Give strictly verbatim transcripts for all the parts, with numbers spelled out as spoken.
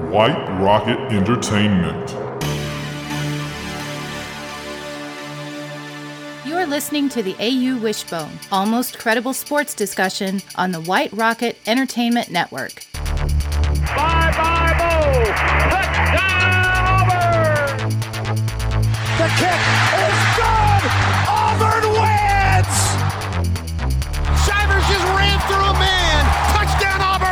White Rocket Entertainment. You're listening to the A U Wishbone, almost credible sports discussion on the White Rocket Entertainment Network. Bye bye Bo! Touchdown Auburn! The kick is good! Auburn wins! Shivers just ran through a man! Touchdown Auburn!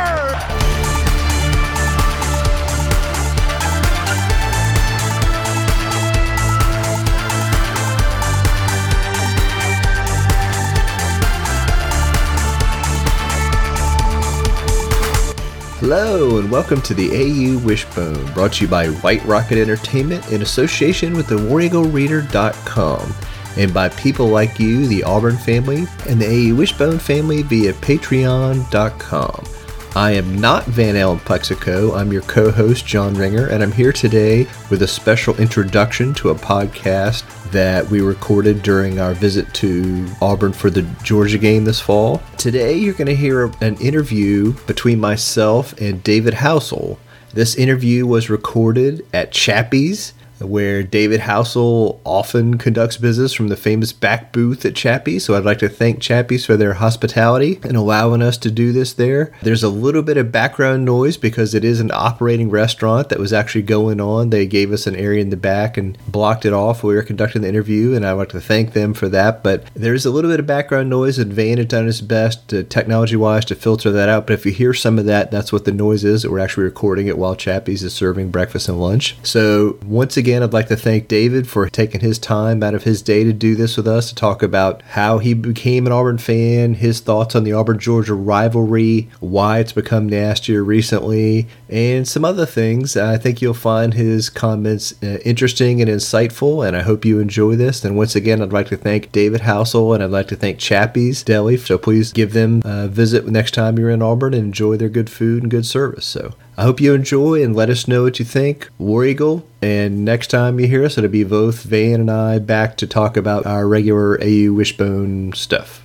Hello and welcome to the A U Wishbone, brought to you by White Rocket Entertainment in association with the War Eagle Reader dot com and by people like you, the Auburn family, and the A U Wishbone family via Patreon dot com. I am not Van Allen Plexico. I'm your co-host, John Ringer, and I'm here today with a special introduction to a podcast that we recorded during our visit to Auburn for the Georgia game this fall. Today, you're going to hear an interview between myself and David Housel. This interview was recorded at Chappie's, where David Housel often conducts business from the famous back booth at Chappie's. So I'd like to thank Chappie's for their hospitality and allowing us to do this there. There's a little bit of background noise because it is an operating restaurant that was actually going on. They gave us an area in the back and blocked it off while we were conducting the interview, and I'd like to thank them for that. But there's a little bit of background noise, and Van had done his best uh, technology-wise to filter that out. But if you hear some of that, that's what the noise is. We're actually recording it while Chappie's is serving breakfast and lunch. So once again, Again, I'd like to thank David for taking his time out of his day to do this with us, to talk about how he became an Auburn fan, his thoughts on the Auburn-Georgia rivalry, why it's become nastier recently, and some other things. I think you'll find his comments uh, interesting and insightful, and I hope you enjoy this. And once again, I'd like to thank David Housel, and I'd like to thank Chappie's Deli, so please give them a visit next time you're in Auburn and enjoy their good food and good service. So I hope you enjoy and let us know what you think. War Eagle, and next time you hear us, it'll be both Van and I back to talk about our regular A U Wishbone stuff.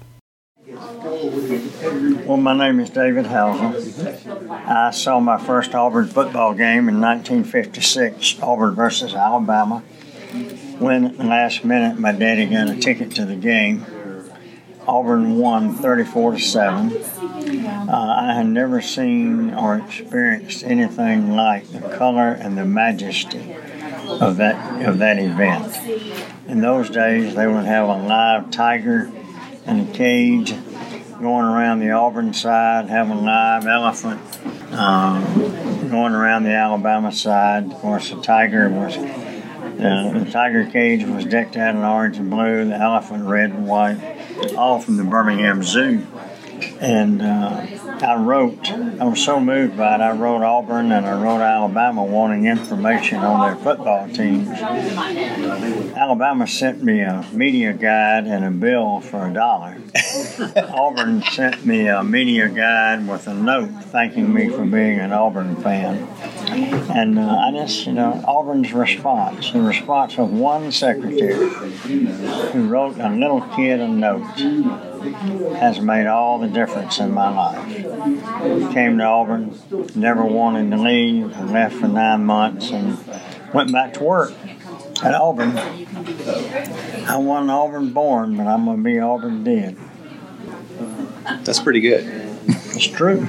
Well, my name is David Housel. I saw my first Auburn football game in nineteen fifty-six, Auburn versus Alabama, when at the last minute my daddy got a ticket to the game. Auburn won thirty-four to seven. Uh, I had never seen or experienced anything like the color and the majesty of that of that event. In those days, they would have a live tiger in a cage going around the Auburn side, have a live elephant um, going around the Alabama side. Of course, the tiger was uh, the tiger cage was decked out in orange and blue, the elephant red and white, all from the Birmingham Zoo. And uh, I wrote, I was so moved by it, I wrote Auburn and I wrote Alabama wanting information on their football teams. Alabama sent me a media guide and a bill for a dollar. Auburn sent me a media guide with a note thanking me for being an Auburn fan. And uh, I just, you know, Auburn's response, the response of one secretary who wrote a little kid a note, has made all the difference in my life. Came to Auburn, never wanted to leave, left for nine months and went back to work at Auburn. I wasn't Auburn born, but I'm going to be Auburn dead. That's pretty good. It's true.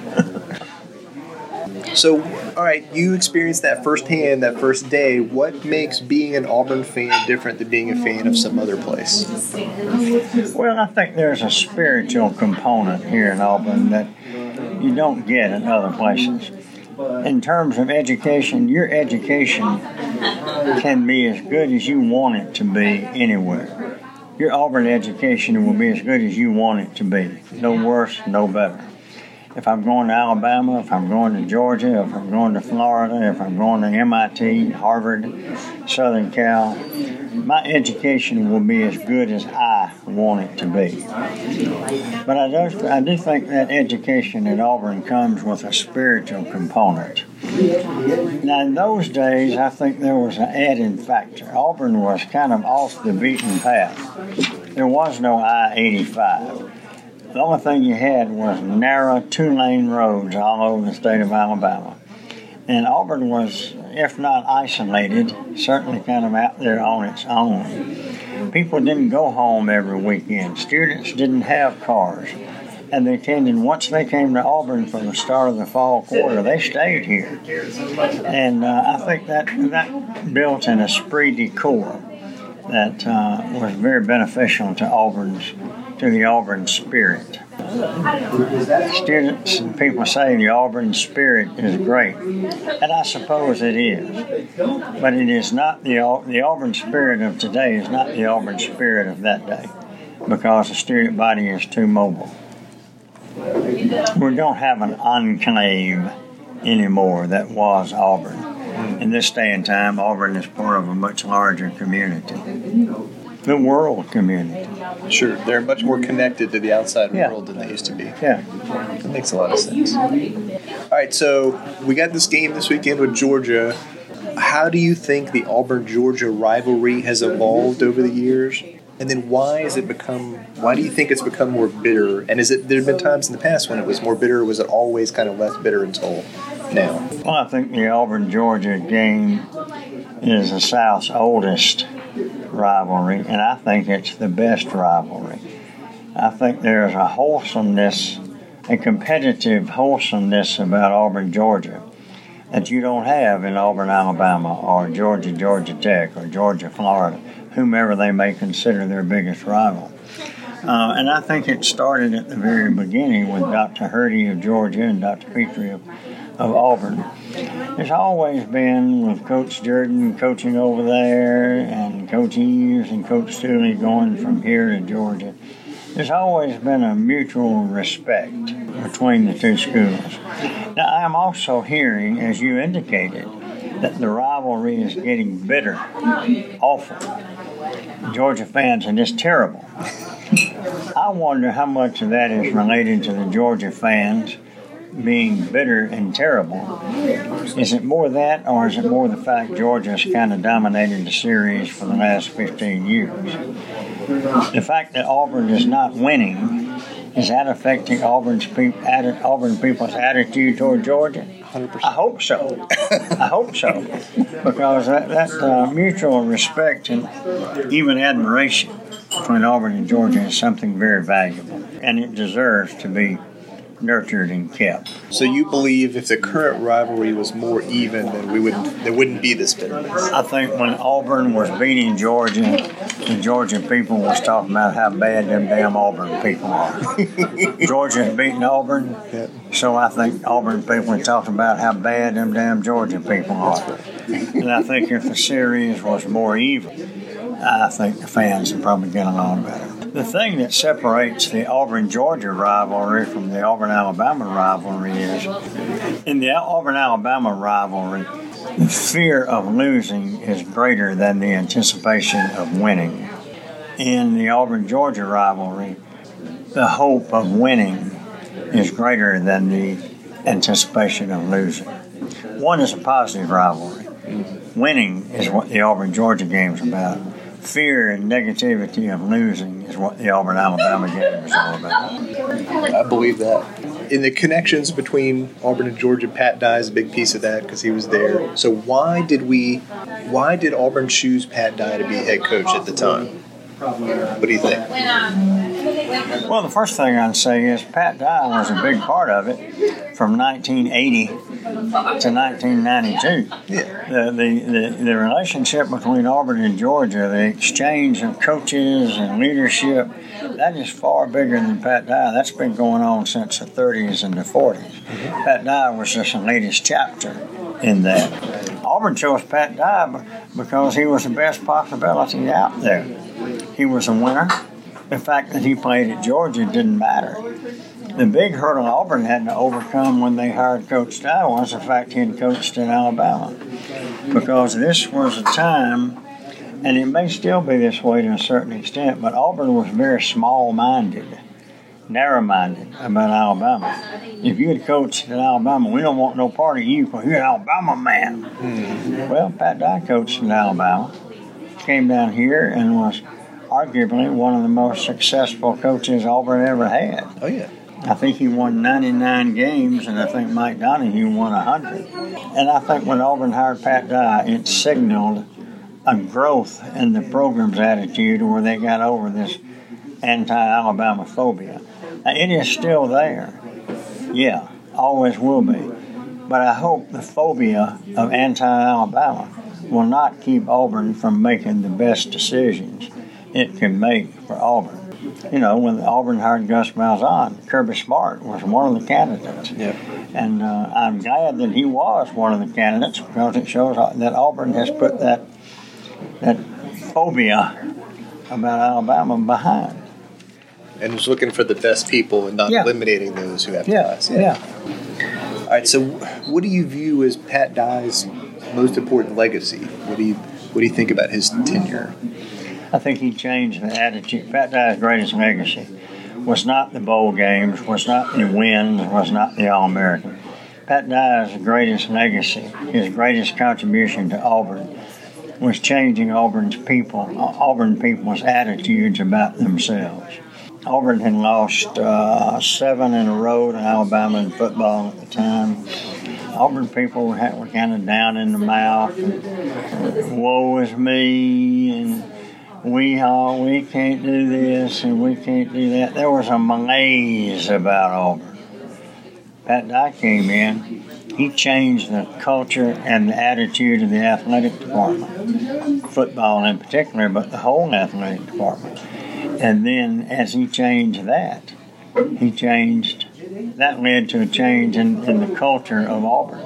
So, all right, you experienced that firsthand, that first day. What makes being an Auburn fan different than being a fan of some other place? Well, I think there's a spiritual component here in Auburn that you don't get in other places. In terms of education, your education can be as good as you want it to be anywhere. Your Auburn education will be as good as you want it to be. No worse, no better. If I'm going to Alabama, if I'm going to Georgia, if I'm going to Florida, if I'm going to M I T, Harvard, Southern Cal, my education will be as good as I want it to be. But I do, I do think that education at Auburn comes with a spiritual component. Now, in those days, I think there was an added factor. Auburn was kind of off the beaten path. There was no I eighty-five. The only thing you had was narrow two-lane roads all over the state of Alabama. And Auburn was, if not isolated, certainly kind of out there on its own. People didn't go home every weekend. Students didn't have cars. And they tended, once they came to Auburn for the start of the fall quarter, they stayed here. And uh, I think that that built an esprit de corps that uh, was very beneficial to Auburn's, to the Auburn spirit. Students and people say the Auburn spirit is great, and I suppose it is. But it is not the the Auburn spirit of today is not the Auburn spirit of that day, because the student body is too mobile. We don't have an enclave anymore that was Auburn. In this day and time, Auburn is part of a much larger community. The world community. Sure, they're much more connected to the outside Yeah. world than they used to be. Yeah. That makes a lot of sense. All right, so we got this game this weekend with Georgia. How do you think the Auburn-Georgia rivalry has evolved over the years? And then why has it become, why do you think it's become more bitter? And is it, there have been times in the past when it was more bitter, or was it always kind of less bitter until now? Well, I think the Auburn-Georgia game is the South's oldest rivalry, and I think it's the best rivalry. I think there's a wholesomeness, a competitive wholesomeness about Auburn-Georgia that you don't have in Auburn, Alabama, or Georgia, Georgia Tech, or Georgia, Florida, whomever they may consider their biggest rival. Uh, and I think it started at the very beginning with Doctor Hurdy of Georgia and Doctor Petrie of, of Auburn. There's always been, with Coach Jordan coaching over there, and Coach Eves and Coach Stooley going from here to Georgia, there's always been a mutual respect between the two schools. Now, I am also hearing, as you indicated, that the rivalry is getting bitter, awful. Georgia fans are just terrible. I wonder how much of that is related to the Georgia fans being bitter and terrible. Is it more that, or is it more the fact Georgia's kind of dominated the series for the last fifteen years? The fact that Auburn is not winning, is that affecting Auburn's pe- Auburn people's attitude toward Georgia? one hundred percent. I hope so. I hope so. Because that, that uh, mutual respect and even admiration between Auburn and Georgia is something very valuable. And it deserves to be nurtured and kept. So you believe if the current rivalry was more even, then we wouldn't there wouldn't be this bitterness? I think when Auburn was beating Georgia, the Georgia people was talking about how bad them damn Auburn people are. Georgia's beating Auburn, Yep. so I think Auburn people are talking about how bad them damn Georgia people are. And I think if the series was more even, I think the fans would probably get along better. The thing that separates the Auburn-Georgia rivalry from the Auburn-Alabama rivalry is, in the Auburn-Alabama rivalry, the fear of losing is greater than the anticipation of winning. In the Auburn-Georgia rivalry, the hope of winning is greater than the anticipation of losing. One is a positive rivalry. Winning is what the Auburn-Georgia game is about. Fear and negativity of losing is what the Auburn-Alabama game is all about. I believe that. In the connections between Auburn and Georgia, Pat Dye is a big piece of that because he was there. So why did we, why did Auburn choose Pat Dye to be head coach at the time? What do you think? Well, the first thing I'd say is Pat Dye was a big part of it from nineteen eighty to nineteen ninety-two. Yeah. The, the, the, the relationship between Auburn and Georgia, the exchange of coaches and leadership, that is far bigger than Pat Dye. That's been going on since the thirties and the forties. Mm-hmm. Pat Dye was just the latest chapter in that. Auburn chose Pat Dye because he was the best possibility out there. He was a winner. The fact that he played at Georgia didn't matter. The big hurdle Auburn had to overcome when they hired Coach Dye was the fact he had coached in Alabama. Because this was a time, and it may still be this way to a certain extent, but Auburn was very small-minded, narrow-minded about Alabama. If you had coached in Alabama, we don't want no part of you because you're an Alabama man. Mm-hmm. Well, Pat Dye coached in Alabama, came down here and was arguably one of the most successful coaches Auburn ever had. Oh, yeah. I think he won ninety-nine games, and I think Mike Donahue won one hundred. And I think when Auburn hired Pat Dye, it signaled a growth in the program's attitude where they got over this anti-Alabama phobia. Now, it is still there. Yeah, always will be. But I hope the phobia of anti-Alabama will not keep Auburn from making the best decisions it can make for Auburn. You know, when Auburn hired Gus Malzahn, Kirby Smart was one of the candidates. Yep. And uh, I'm glad that he was one of the candidates because it shows that Auburn has put that that phobia about Alabama behind. And is looking for the best people and not Yeah. eliminating those who have Yeah, ties. yeah. All right, so what do you view as Pat Dye's most important legacy? What do you what do you think about his tenure? I think he changed the attitude. Pat Dye's greatest legacy was not the bowl games, was not the wins, was not the All-American. Pat Dye's greatest legacy, his greatest contribution to Auburn, was changing Auburn's people, Auburn people's attitudes about themselves. Auburn had lost uh, seven in a row to Alabama in football at the time. Auburn people were, were kind of down in the mouth, and woe is me, and we all we can't do this and we can't do that. There was a malaise about Auburn. Pat Dye came in. He changed the culture and the attitude of the athletic department, football in particular, but the whole athletic department. And then as he changed that, he changed, that led to a change in, in the culture of Auburn.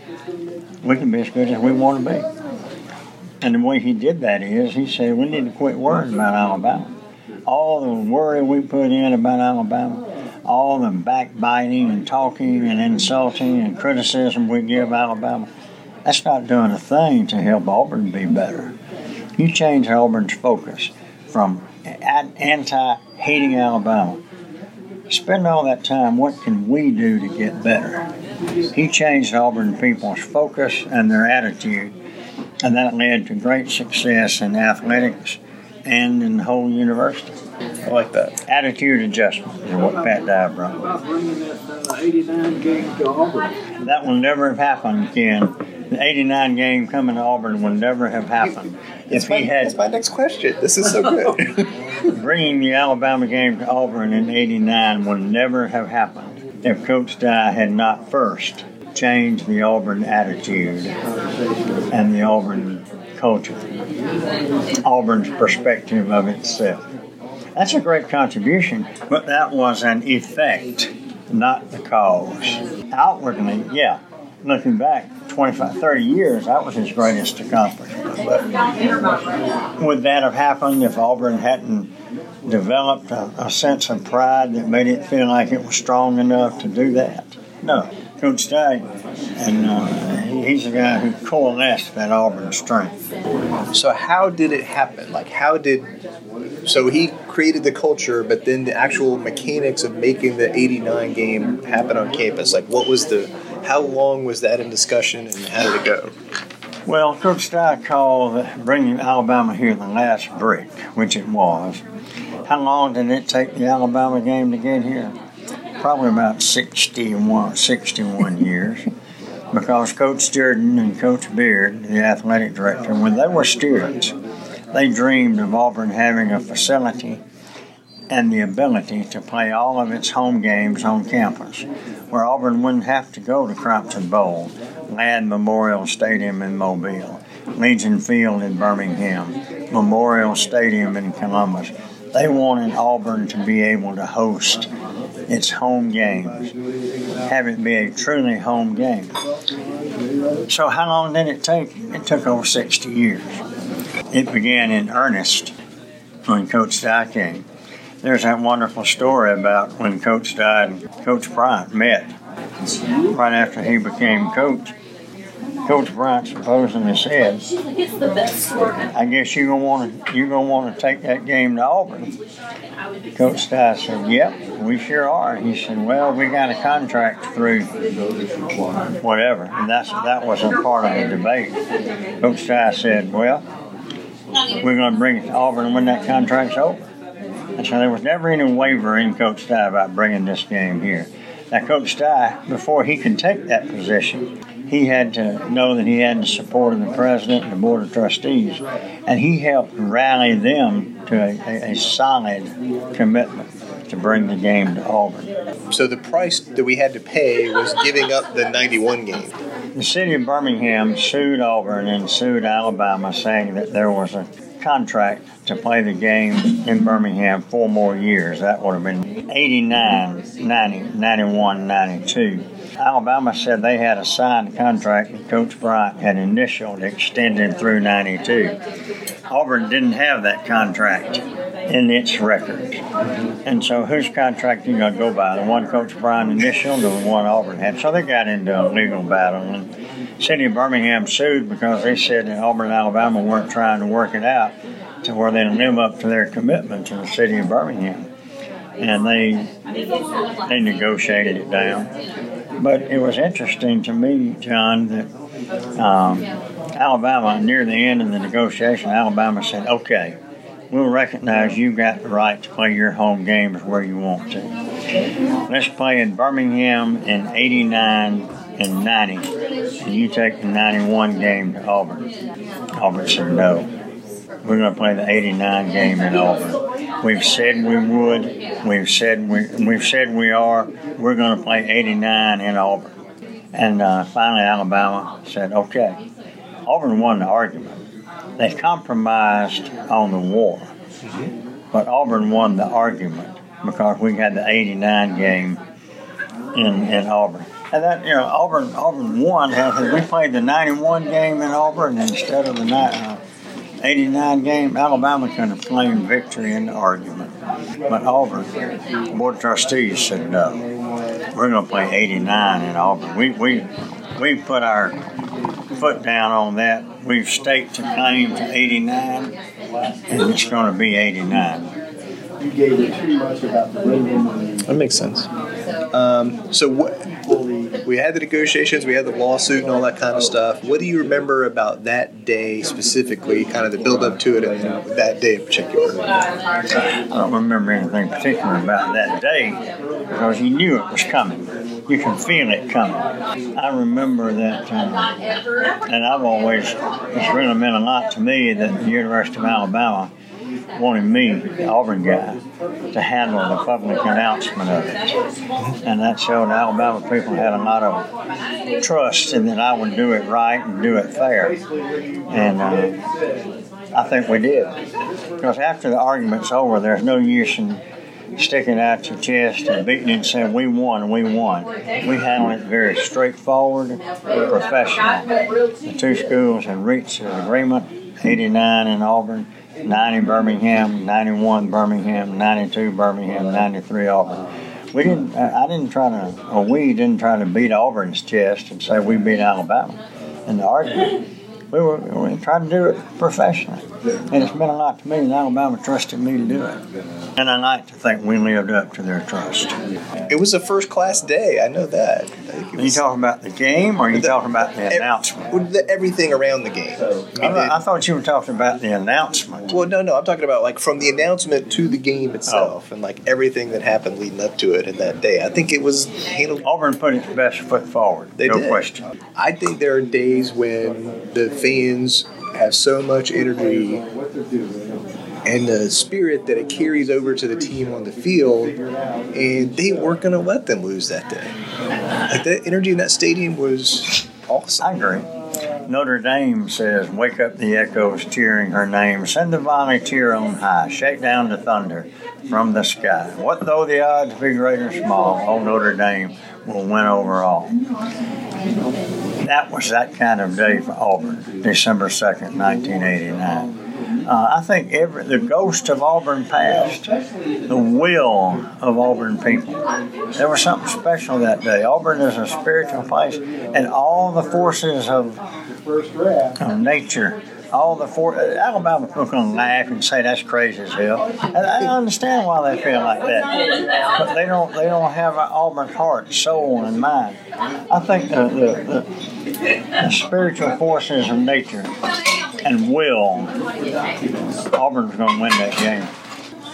We can be as good as we want to be. And the way he did that is, he said, we need to quit worrying about Alabama. All the worry we put in about Alabama, all the backbiting and talking and insulting and criticism we give Alabama, that's not doing a thing to help Auburn be better. You change Auburn's focus from anti-hating Alabama. Spend all that time, what can we do to get better? He changed Auburn people's focus and their attitude, and that led to great success in athletics and in the whole university. I like that. Attitude adjustment is what Pat Dye brought. About bringing that uh, eighty-nine game to Auburn. That will never have happened, Ken. The eighty-nine game coming to Auburn will never have happened. If my, he had that's my next question. This is so good. bringing the Alabama game to Auburn in eighty-nine would never have happened if Coach Dye had not first changed the Auburn attitude and the Auburn culture, Auburn's perspective of itself. That's a great contribution, but that was an effect, not the cause. Outwardly, yeah, looking back twenty-five, thirty years, that was his greatest accomplishment. But would that have happened if Auburn hadn't developed a, a sense of pride that made it feel like it was strong enough to do that? No. Coach Dye, and uh, he's the guy who coalesced that Auburn strength. So how did it happen? Like, how did... So he created the culture, but then the actual mechanics of making the eighty-nine game happen on campus, like what was the... How long was that in discussion, and how did it go? Well, Coach Dye called bringing Alabama here the last brick, which it was. How long did it take the Alabama game to get here? Probably about sixty-one, sixty-one years, because Coach Jordan and Coach Beard, the athletic director, when they were students, they dreamed of Auburn having a facility and the ability to play all of its home games on campus, where Auburn wouldn't have to go to Crompton Bowl, Ladd Memorial Stadium in Mobile, Legion Field in Birmingham, Memorial Stadium in Columbus. They wanted Auburn to be able to host its home games, have it be a truly home game. So how long did it take? It took over sixty years. It began in earnest when Coach Dye came. There's that wonderful story about when Coach Dye and Coach Bryant met right after he became coach. Coach Bryant supposedly said, It's the best story. I guess you're gonna want to you're gonna want to take that game to Auburn. Coach Dye said, yep, we sure are. He said, well, we got a contract through whatever. And that's that wasn't part of the debate. Coach Dye said, well, we're going to bring it to Auburn when that contract's over. And so there was never any waiver in Coach Dye about bringing this game here. Now, Coach Dye, before he could take that position, he had to know that he had the support of the president and the board of trustees, and he helped rally them to a, a, a solid commitment to bring the game to Auburn. So the price that we had to pay was giving up the ninety-one game. The city of Birmingham sued Auburn and sued Alabama, saying that there was a contract to play the game in Birmingham four more years. That would have been eighty-nine, ninety, ninety-one, ninety-two. Alabama said they had a signed contract that Coach Bryant had initialed extended through ninety-two. Auburn didn't have that contract in its records. And so whose contract are you going to go by? The one Coach Bryant initialed or the one Auburn had? So they got into a legal battle. And the city of Birmingham sued because they said that Auburn and Alabama weren't trying to work it out to where they'd live up to their commitment to the city of Birmingham. And they they negotiated it down. But it was interesting to me, John, that um, Alabama, near the end of the negotiation, Alabama said, okay, we'll recognize you've got the right to play your home games where you want to. Let's play in Birmingham in eighty-nine and ninety, and you take the ninety-one game to Auburn. Auburn said no. We're going to play the eighty-nine game in Auburn. We've said we would. We've said we. We've said we are. We're going to play eighty-nine in Auburn. And uh, finally, Alabama said, "Okay." Auburn won the argument. They compromised on the war, but Auburn won the argument because we had the eighty-nine game in in Auburn. And that, you know, Auburn Auburn won. Had we played the ninety-one game in Auburn instead of the uh, eighty-nine game, Alabama could have claimed victory in the argument. But Auburn, the Board of Trustees said no. We're going to play eighty-nine in Auburn. We we we put our foot down on that. We've staked a claim to eighty-nine, and it's going to be eighty-nine. You gave it too much about the room. That makes sense. Um, so what? We had the negotiations, we had the lawsuit and all that kind of stuff. What do you remember about that day specifically, kind of the build up to it and that day in particular? I don't remember anything particular about that day because you knew it was coming. You can feel it coming. I remember that, um, and I've always, it's really meant a lot to me that the University of Alabama wanted me, the Auburn guy, to handle the public announcement of it. And that showed Alabama people had a lot of trust in that I would do it right and do it fair. And uh, I think we did. Because after the argument's over, there's no use in sticking out your chest and beating it and saying, we won, we won. We handled it very straightforward, professional. The two schools had reached an agreement, eighty-nine in Auburn, ninety Birmingham, ninety-one Birmingham, ninety-two Birmingham, ninety-three Auburn. We didn't. I didn't try to, or we didn't try to beat Auburn's chest and say we beat Alabama in the argument. We were, we were trying to do it professionally, and it's meant a lot to me. And Alabama trusted me to do it, and I like to think we lived up to their trust. It was a first-class day. I know that. I think it was, are you talking about the game, or are you the, talking about the ev- announcement? The, everything around the game. I, mean, I, I thought you were talking about the announcement. Well, no, no. I'm talking about like from the announcement to the game itself, oh. and like everything that happened leading up to it in that day. I think it was handled. Auburn put its best foot forward. They no did. question. I think there are days when the fans have so much energy and the spirit that it carries over to the team on the field, and they weren't going to let them lose that day. Like that energy in that stadium was awesome. I agree. Notre Dame says, wake up the echoes cheering her name, send the volunteer on high, shake down the thunder from the sky. What though the odds be great or small, old Notre Dame will win overall. That was that kind of day for Auburn, December second, nineteen eighty-nine. Uh, I think every the ghost of Auburn past, the will of Auburn people. There was something special that day. Auburn is a spiritual place, and all the forces of, of nature, all the for Alabama people going to laugh and say that's crazy as hell. And I understand why they feel like that, but they don't. They don't have an Auburn heart, soul, and mind. I think the the, the, the spiritual forces of nature and will, Auburn's going to win that game.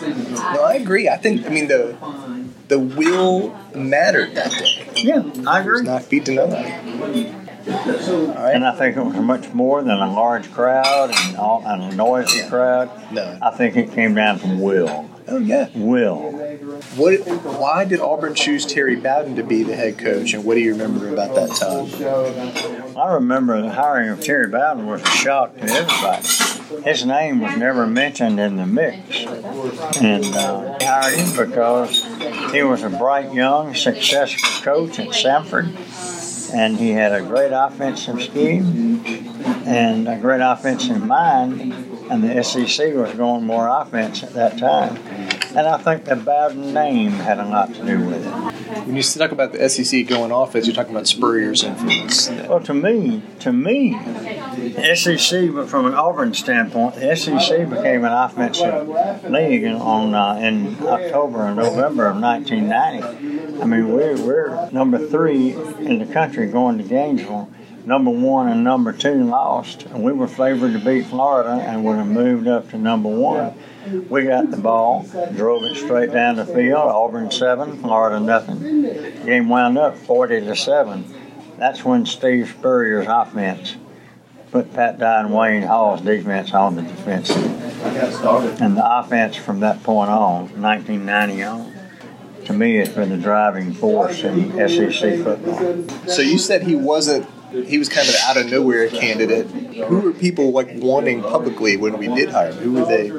No, I agree. I think, I mean, the the will mattered that day. Yeah, I agree. It's not beat to nobody. All right. And I think it was much more than a large crowd and, all, and a noisy crowd. No. I think it came down from will. Oh, yeah. Will. What? Why did Auburn choose Terry Bowden to be the head coach, and what do you remember about that time? I remember the hiring of Terry Bowden was a shock to everybody. His name was never mentioned in the mix. And uh, I hired him because he was a bright, young, successful coach at Samford. And he had a great offensive scheme and a great offensive mind, and the S E C was going more offense at that time. And I think the Bowden name had a lot to do with it. When you talk about the S E C going offense, you're talking about Spurrier's influence. Well, to me, to me, the S E C, but from an Auburn standpoint, the S E C became an offensive league in, on uh, in October and November of nineteen ninety. I mean, we're, we're number three in the country going to Gainesville. Number one and number two lost, and we were favored to beat Florida and would have moved up to number one. We got the ball, drove it straight down the field. Auburn seven, Florida nothing. Game wound up forty to seven. That's when Steve Spurrier's offense put Pat Dye and Wayne Hall's defense on the defensive. And the offense from that point on, nineteen ninety on, to me, has been the driving force in S E C football. So you said he wasn't, he was kind of out of nowhere candidate. Who were people like wanting publicly when we did hire him? Who were they?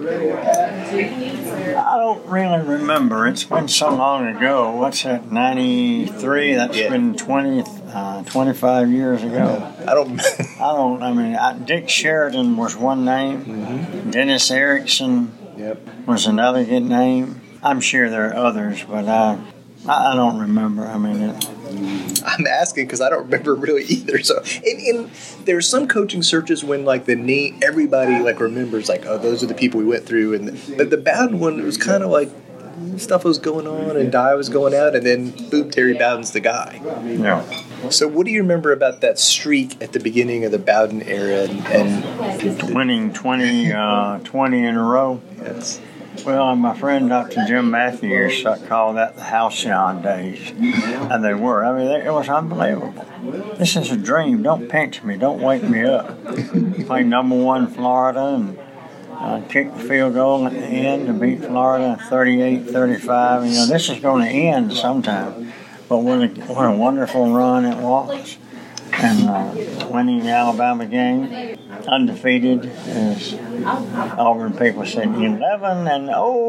I don't really remember. It's been so long ago. What's that, ninety-three? That's Yeah. been twenty, uh, twenty-five years ago. I don't. I don't, I mean, I, Dick Sheridan was one name. Mm-hmm. Dennis Erickson Yep. was another good name. I'm sure there are others, but I, I, I don't remember. I mean, it, I'm asking because I don't remember really either. So, and, and there's some coaching searches when like the name, everybody like remembers like, oh, those are the people we went through, and the, but the Bowden one, it was kind of like stuff was going on and Dye was going out, and then boom, Terry Bowden's the guy. yeah. So, what do you remember about that streak at the beginning of the Bowden era and? and Winning twenty, uh, twenty in a row. yes. Well, my friend Doctor Jim Matthews called that the halcyon days, and they were. I mean, it was unbelievable. This is a dream. Don't pinch me. Don't wake me up. Played number one Florida and uh, kicked the field goal at the end to beat Florida thirty-eight thirty-five. You know, this is going to end sometime, but what a, what a wonderful run it was. And uh, winning the Alabama game, undefeated, as Auburn people said, eleven and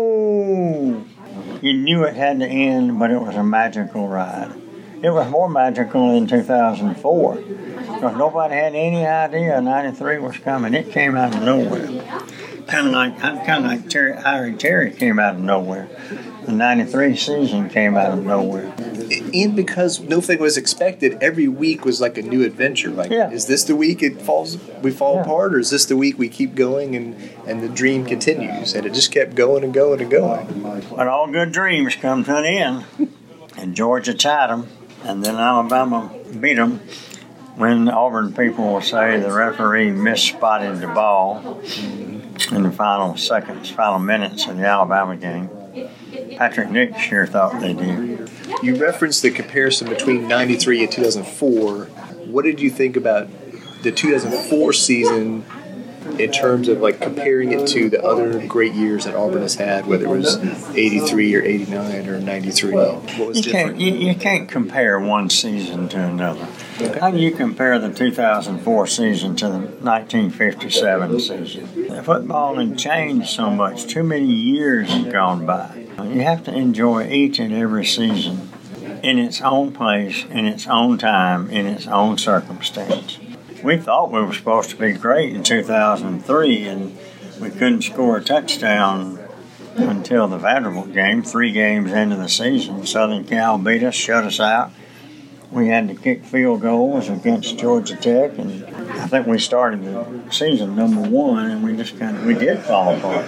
oh, you knew it had to end, but it was a magical ride. It was more magical than two thousand four, because nobody had any idea ninety-three was coming. It came out of nowhere. Kind of like, kind of like Terry, Harry Terry came out of nowhere. The ninety-three season came out of nowhere. And because nothing was expected, every week was like a new adventure. Like, Yeah. is this the week it falls, we fall Yeah. apart, or is this the week we keep going and, and the dream continues? And it just kept going and going and going. But all good dreams come to an end. And Georgia tied them, and then Alabama beat them. When Auburn people will say the referee misspotted the ball in the final seconds, final minutes of the Alabama game, Patrick Nick sure thought they did. You referenced the comparison between ninety-three and two thousand four. What did you think about the two thousand four season in terms of like comparing it to the other great years that Auburn has had, whether it was eighty-three or eighty-nine or ninety-three? What was You different? can't, you, you can't compare one season to another. How do you compare the two thousand four season to the nineteen fifty-seven season? The football had changed so much. Too many years have gone by. You have to enjoy each and every season in its own place, in its own time, in its own circumstance. We thought we were supposed to be great in two thousand three, and we couldn't score a touchdown until the Vanderbilt game, three games into the season. Southern Cal beat us, shut us out. We had to kick field goals against Georgia Tech, and I think we started the season number one, and we just kind of, we did fall apart.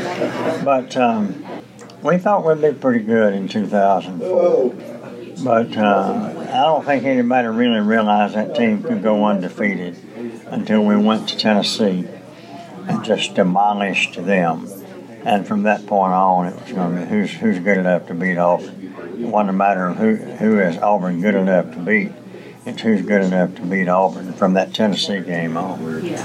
But um, we thought we'd be pretty good in two thousand four. But uh, I don't think anybody really realized that team could go undefeated until we went to Tennessee and just demolished them. And from that point on, it was going to be who's who's good enough to beat Auburn. It wasn't a matter of who who is Auburn good enough to beat. It's who's good enough to beat Auburn from that Tennessee game on.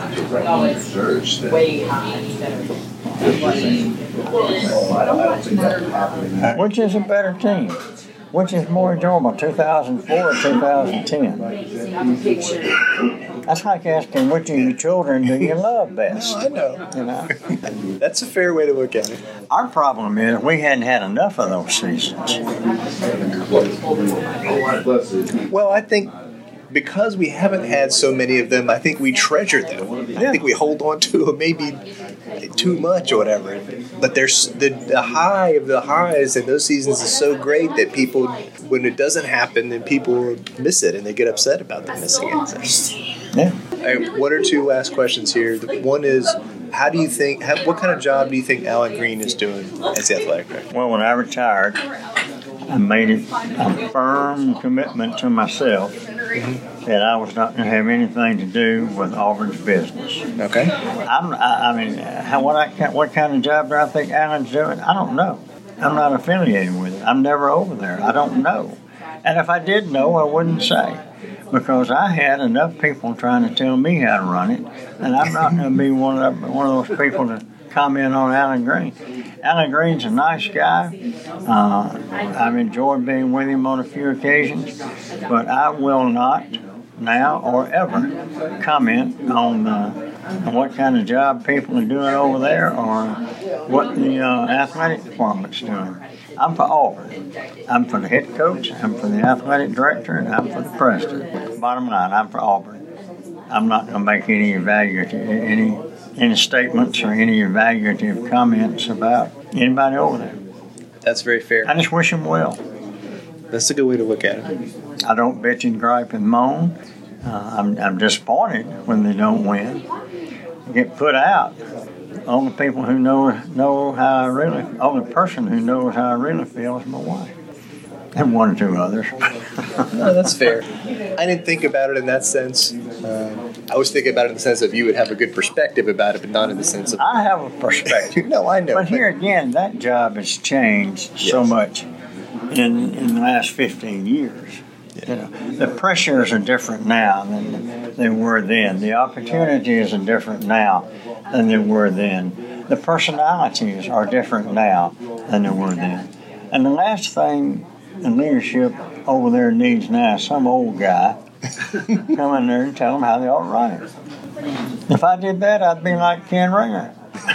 Which is a better team? Which is more enjoyable, two thousand four or two thousand ten? That's like asking which of your children do you love best. I know. You know? That's a fair way to look at it. Our problem is we hadn't had enough of those seasons. Well, I think because we haven't had so many of them, I think we treasure them. I think we hold on to them maybe too much or whatever. But there's the, the high of the highs in those seasons is so great that people, when it doesn't happen, then people miss it and they get upset about them missing it. Yeah. I have one or two last questions here. The one is, how do you think, how, what kind of job do you think Alan Green is doing as the athletic director? Well, when I retired, I made it a firm commitment to myself mm-hmm. that I was not going to have anything to do with Auburn's business. Okay. I'm, I, I mean, how, what, I, what kind of job do I think Alan's doing? I don't know. I'm not affiliated with it. I'm never over there. I don't know. And if I did know, I wouldn't say. Because I had enough people trying to tell me how to run it, and I'm not going to be one of the, one of those people to comment on Alan Green. Alan Green's a nice guy. Uh, I've enjoyed being with him on a few occasions, but I will not now or ever comment on, uh, on what kind of job people are doing over there or what the uh, athletic department's doing. I'm for Auburn. I'm for the head coach, I'm for the athletic director, and I'm for the president. Bottom line, I'm for Auburn. I'm not going to make any evaluative, any any statements or any evaluative comments about anybody over there. That's very fair. I just wish them well. That's a good way to look at it. I don't bitch and gripe and moan. Uh, I'm, I'm disappointed when they don't win. I get put out. Only people who know know how I really, only person who knows how I really feel is my wife. And one or two others. No, that's fair. I didn't think about it in that sense. Uh, I was thinking about it in the sense of you would have a good perspective about it, but not in the sense of... I have a perspective. No, I know. But, but here again, that job has changed yes. so much in in the last fifteen years. Yeah. You know, the pressures are different now than they were then. The opportunities are different now than they were then. The personalities are different now than they were then. And the last thing in leadership over there needs now is some old guy come in there and tell them how they ought to run it. If I did that, I'd be like Ken Ringer.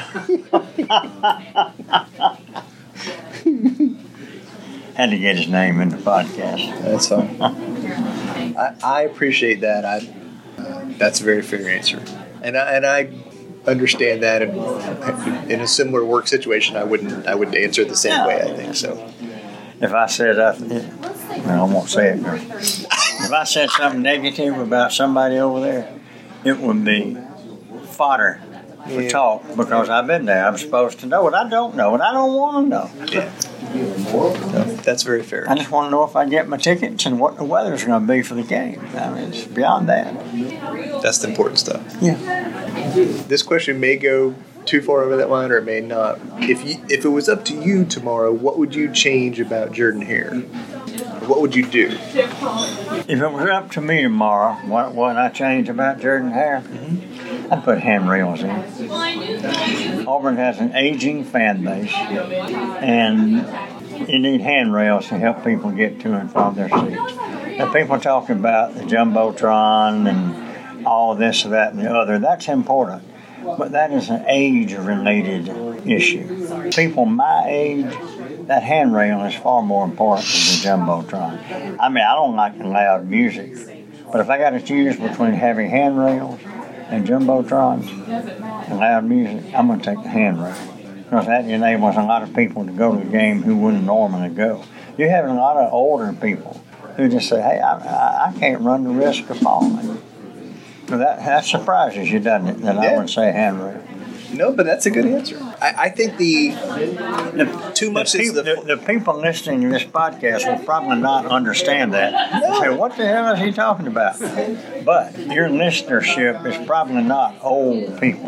Had to get his name in the podcast. That's fine. I, I appreciate that. I uh, that's a very fair answer, and I, and I understand that. And in a similar work situation, I wouldn't I wouldn't answer it the same way. I think so. If I said I, well, I won't say it. If I said something negative about somebody over there, it would be fodder for yeah. talk because I've been there. I'm supposed to know it. I don't know it. I don't want to know. Yeah. No, that's very fair. I just want to know if I get my tickets and what the weather's going to be for the game. I mean, it's beyond that. That's the important stuff. Yeah. This question may go too far over that line, or it may not. If you, if it was up to you tomorrow, what would you change about Jordan Hare? What would you do? If it was up to me tomorrow, what would I change about Jordan Hare? Mm-hmm. I'd put handrails in. Auburn has an aging fan base, and you need handrails to help people get to and from their seats. Now, people talk about the Jumbotron and all this, that, and the other. That's important, but that is an age-related issue. People my age, that handrail is far more important than the Jumbotron. I mean, I don't like loud music, but if I got to choose between having handrails and Jumbotrons and loud music, I'm going to take the handrail because that enables a lot of people to go to the game who wouldn't normally go. You're having a lot of older people who just say, hey, I, I, I can't run the risk of falling. So that, that surprises you, doesn't it, that yeah. I would say handrail. No, but that's a good answer. I, I think the, the too much the, is people, the, the, the people listening to this podcast will probably not understand that. No. Say, what the hell is he talking about? But your listenership is probably not old people,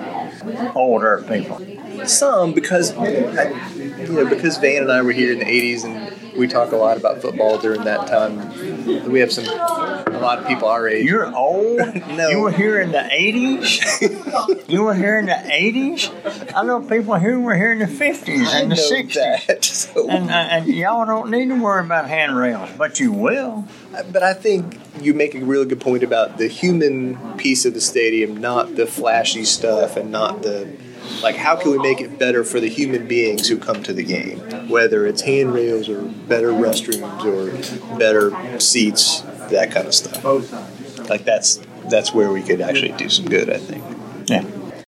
older people. Some because I, you know because Van and I were here in the eighties and we talk a lot about football during that time. We have some a lot of people our age. You're old? No. You were here in the eighties? You were here in the eighties? I know people who were here in the fifties and the sixties. That, so. And, uh, and y'all don't need to worry about handrails, but you will. But I think you make a really good point about the human piece of the stadium, not the flashy stuff and not the... Like, how can we make it better for the human beings who come to the game? Whether it's handrails or better restrooms or better seats, that kind of stuff. Like, that's that's where we could actually do some good, I think. Yeah.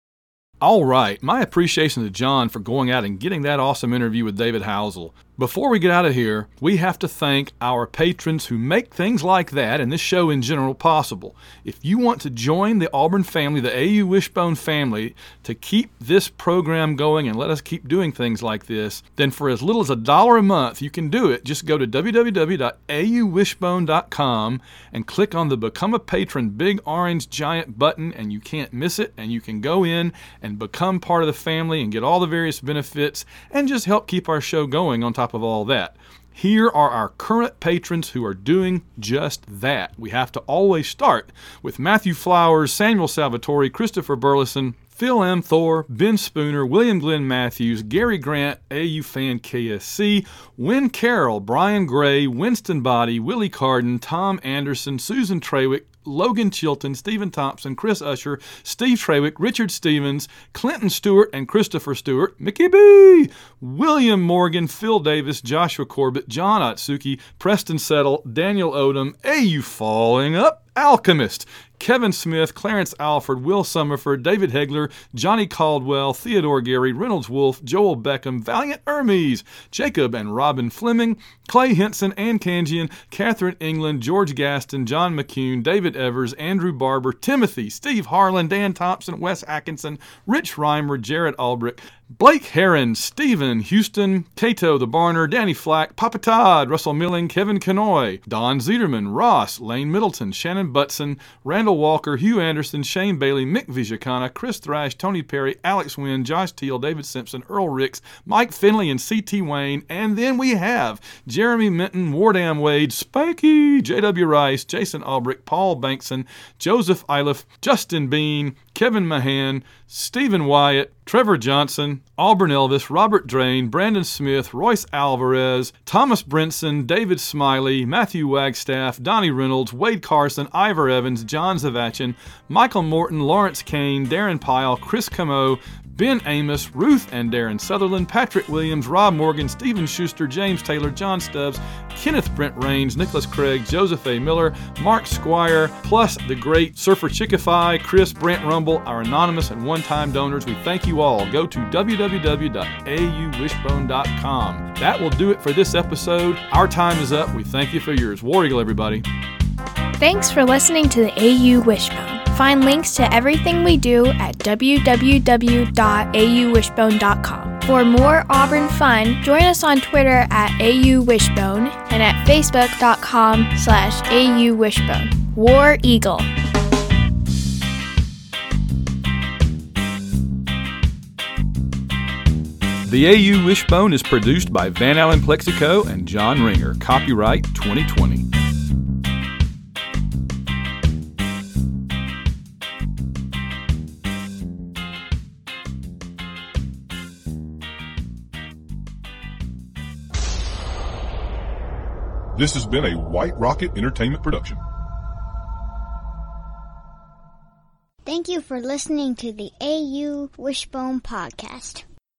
All right. My appreciation to John for going out and getting that awesome interview with David Housel. Before we get out of here, we have to thank our patrons who make things like that and this show in general possible. If you want to join the Auburn family, the A U Wishbone family, to keep this program going and let us keep doing things like this, then for as little as a dollar a month, you can do it. Just go to w w w dot a u wishbone dot com and click on the Become a Patron big orange giant button, and you can't miss it, and you can go in and become part of the family and get all the various benefits and just help keep our show going on top of all that. Here are our current patrons who are doing just that. We have to always start with Matthew Flowers, Samuel Salvatore, Christopher Burleson, Phil M. Thor, Ben Spooner, William Glenn Matthews, Gary Grant, A U Fan K S C, Wynn Carroll, Brian Gray, Winston Body, Willie Carden, Tom Anderson, Susan Trawick, Logan Chilton, Stephen Thompson, Chris Usher, Steve Trawick, Richard Stevens, Clinton Stewart and Christopher Stewart, Mickey B., William Morgan, Phil Davis, Joshua Corbett, John Otsuki, Preston Settle, Daniel Odom, A U Falling Up, Alchemist, Kevin Smith, Clarence Alford, Will Summerford, David Hegler, Johnny Caldwell, Theodore Gary, Reynolds Wolf, Joel Beckham, Valiant Hermes, Jacob and Robin Fleming, Clay Henson, Ann Kangian, Catherine England, George Gaston, John McCune, David Evers, Andrew Barber, Timothy, Steve Harlan, Dan Thompson, Wes Atkinson, Rich Reimer, Jared Albrick, Blake Heron, Stephen Houston, Cato the Barner, Danny Flack, Papa Todd, Russell Milling, Kevin Kenoy, Don Zederman, Ross, Lane Middleton, Shannon Butson, Randall Walker, Hugh Anderson, Shane Bailey, Mick Vijacana, Chris Thrash, Tony Perry, Alex Wynn, Josh Teal, David Simpson, Earl Ricks, Mike Finley, and C T Wayne. And then we have Jeremy Minton, Wardam Wade, Spiky, J W Rice, Jason Albrick, Paul Bankson, Joseph Iliff, Justin Bean, Kevin Mahan, Stephen Wyatt, Trevor Johnson, Auburn Elvis, Robert Drain, Brandon Smith, Royce Alvarez, Thomas Brinson, David Smiley, Matthew Wagstaff, Donnie Reynolds, Wade Carson, Ivor Evans, John Zavachin, Michael Morton, Lawrence Kane, Darren Pyle, Chris Camo, Ben Amos, Ruth and Darren Sutherland, Patrick Williams, Rob Morgan, Stephen Schuster, James Taylor, John Stubbs, Kenneth Brent Raines, Nicholas Craig, Joseph A. Miller, Mark Squire, plus the great Surfer Chickify, Chris Brant Rumble, our anonymous and one-time donors. We thank you all. Go to w w w dot a u wishbone dot com. That will do it for this episode. Our time is up. We thank you for yours. War Eagle, everybody. Thanks for listening to the A U Wishbone. Find links to everything we do at w w w dot a u wishbone dot com. For more Auburn fun, join us on Twitter at A U Wishbone and at facebook dot com slash A U Wishbone. War Eagle. The A U Wishbone is produced by Van Allen Plexico and John Ringer. Copyright twenty twenty. This has been a White Rocket Entertainment production. Thank you for listening to the A U Wishbone podcast.